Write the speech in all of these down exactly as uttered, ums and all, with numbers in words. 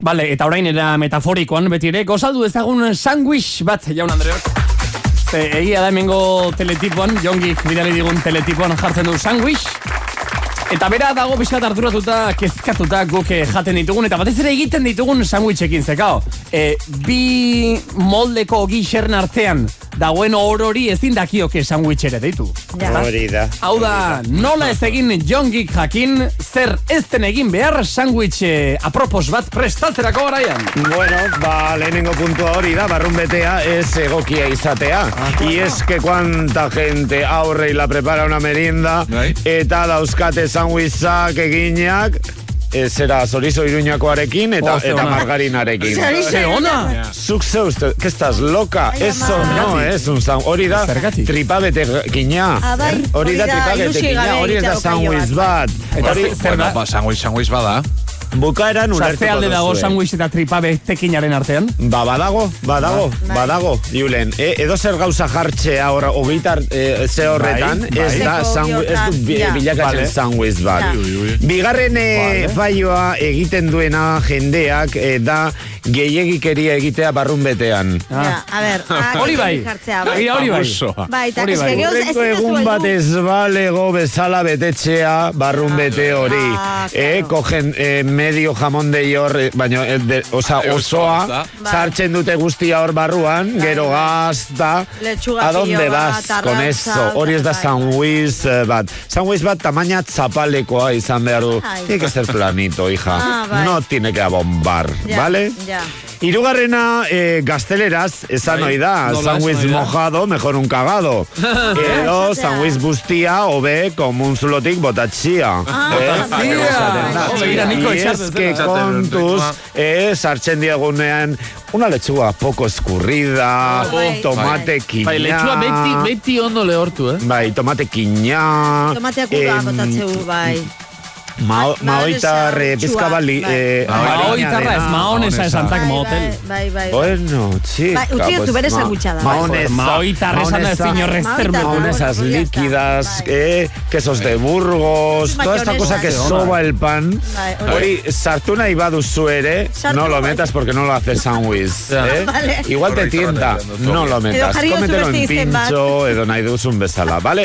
Bale, eta orain era metaforikoan betire, gozaldu ezagun sandwich bat, jaun Andreok. Ze, egia da hemengo teletipoan, Jongik bidali digun teletipoan jartzen du sandwich. Eta bera dago pixkat arduratuta, kezkatuta guk jaten ditugun, eta batez ere egiten ditugun sandwichekin, zekao. E, bi moldeko gixern artean dagoen orori ezin dakioke sandwich ere deitu. Hori da. Hau da, nola ez egin Jongik jakin, zer ez den egin behar sandwich apropos bat prestatzerako garaian. Bueno, ba, lehenengo puntua hori da, barrun betea ez egokia izatea. Y es que cuanta gente aurre la prepara una merienda, eta dauzkate sandwichak eginak, zera zorizo iruñakoarekin eta, oh, eta margarinarekin. Ze ona! Zuk zeuzte, que estás loca? Eso no es un sandwich. Hori da tripabete gina. Hori da tripabete gina, hori ez da sandwich bat. Zer da? Sandwich, sandwich bada. Bukaeran ulertuko duzue. Alde dago sandwich eta tripabe tekinaren artean? Ba, badago, badago, badago, Julen. E, edo zer gauza jartzea horra, ogeitar e, ze horretan, bai, ez bai. Da sandwich, ez du bi, bilakatzen vale. Sandwich bat. Ja. Bigarren vale. Faioa egiten duena jendeak e, da gehiegikeria egitea barrun betean. Ah. Ja, a ber, hori bai, hori bai. Bai, eta horreko egun bat ez balego bezala betetxea barrun bete hori. E, kogen e, medio jamón de york, baina, de, oza, osoa, sartzen dute guztia hor barruan, gero gazta, a donde vas con eso? Hori ez da sandwich bat. Sandwich bat tamaina zapalekoa izan behar du. Tiene que ser planito, hija. Ah, no tiene que abombar, ya, ¿vale? Ya. Irugarrena, eh, gazteleraz, esan ohi da, no sandwich mojado, mejor un cagado. Edo, sandwich bustia, obe, komun zulotik botatxia. Y es que kontuz, eh, sartzen diagunean, una lechuga poco escurrida, tomate kiña. Bai, lechuga beti, beti ondo lehortu, eh? Bai, tomate kiña. Tomateak uga botatzeu, bai. Maoitarre, pizkabali. Maoitarra ez, maonesa esantzak motel. Bai, bai, bai. Bueno, chica. Utsi ez du bere sagutxada. Maoitarra esan da ezin horrezter. Maonesas líquidas, quesos de Burgos, toda esta cosa que soba el pan. Hori, sartu nahi baduzu ere, no lo metas porque no lo hace sandwich. Igual te tienta, no lo metas. Cómetelo en pincho, edo nahi duzun bezala, ¿vale?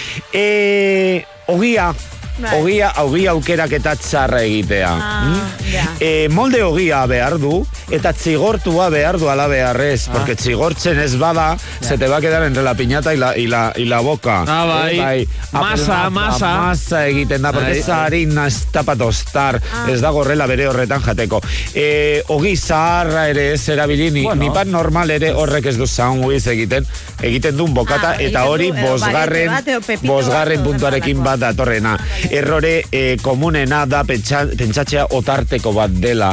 Eh, ogia. Ogia, ogia aukerak eta txarra egitea. Ah, mm? yeah. e, molde ogia behar du, eta txigortua behar du ala beharrez, ah. porque txigortzen ez bada, yeah. se te va a quedar entre la piñata y la, y la, y la boca. Ah, bai. bai. Masa, masa. Masa egiten da, porque esa harina ez tapa tostar, ah. ez da gorrela bere horretan jateko. E, ogi zaharra ere ez erabili, ni, bueno. ni pan normal ere horrek ez du sandwich egiten, egiten duen bokata, ah, eta hori bosgarren, bosgarren puntuarekin bat datorrena. Errore eh, komunena da pentsatzea otarteko bat dela.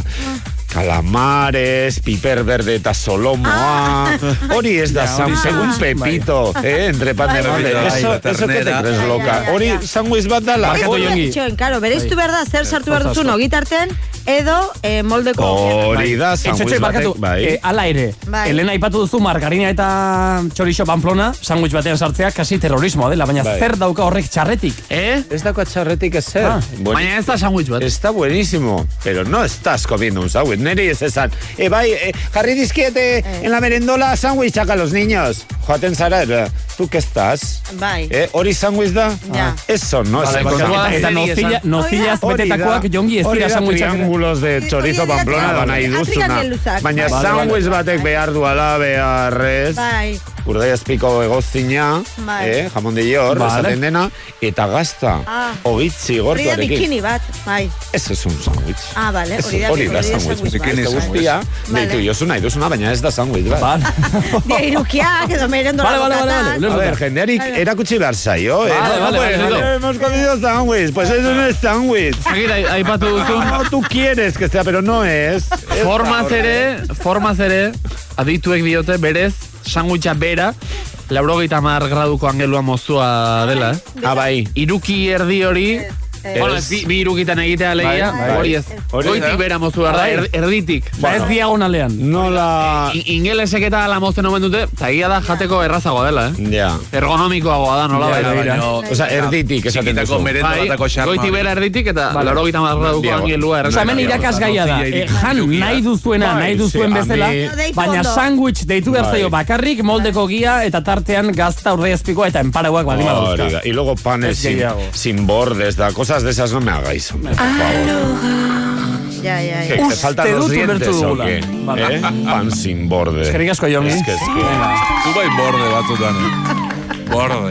Calamares, piper verde eta solomoa. Hori ez da sandwich, segun Pepito, eh, entre pan de molde. Eso, eso que te crees loca. Hori sandwich bat dala. Claro, bereiztu behar da, zer sartu behar duzun ogitarten, edo eh, moldeko. Hori da, sandwich batek, bai. Ala ere, Elena ipatu duzu margarina eta txorixo Pamplona, sandwich batean sartzea, kasi terrorismoa dela, baina zer dauka horrek txarretik? Eh? Ez dauka txarretik ez zer. Baina ez da sandwich bat. Está buenísimo, pero no estás comiendo un sandwich. Neri ez esan, eh, bai, eh, jarri dizkiete eh. en la merendola sandwichak a los niños. Joaten zara, ¿tú qué estás? Bai. Eh, hori sandwich da? Ja. Eso, no? Vale, eta nozilla, nozillaz betetakoak jongi ez dira sandwichak. Triángulos de chorizo Pamplona da nahi duzuna. Baina sandwich batek behar duala beharrez. Bai. Urdei azpiko egozina, eh, jamon de york, esaten dena, eta gazta, ah. ogitzi gortuarekin. Hori da bikini bat, bai. Ez es un sandwich. Ah, vale, hori da sandwich. Bikini guztia, deitu jozu nahi duzuna, baina ez da sandwich bat. Dia irukiak, edo merendola bokatan. A ver, jendearik erakutsi behar zaio. Vale, vale, vale. Hemos comido sandwich, pues eso no es sandwich. Aipatu duzun. No, tú quieres que sea, pero no es. Formaz ere, formaz ere, adituek diote, berez, sandwicha bera, laurogeita hamar graduko angelua mozua dela, eh? Ah, bai. Iruki erdi hori, Bueno, ez bi irukitan egitea legia, hori ez. Goitik bera mozu behar da, erditik. Ez diagonalean. Nola... Ingelesek eta ala mozten omen dute, eta egia da jateko errazagoa dela, eh? Ja. Ergonomikoagoa da, nola baita. Osa, erditik, esaten duzu. Goitik bera erditik, eta laro gita marra duko angelua errazagoa. Osa, hemen irakasgaia da. Jan nahi duzuena, nahi duzuen bezala, baina sandwich deitu behar zaio bakarrik, moldeko gia, eta tartean gazta urdaiazpikoa eta enparauak baldin baduzka. Y luego panes sin, sin bordes, da, cosas de esas no me hagáis, hombre, por favor. Ya, ya, ¿Qué, ya. ¿Te faltan los dientes o qué? ¿Eh? Pan sin borde. Es que ricasco, Jongi. Es que es que... Tu bai borde batzutan, eh? Borde.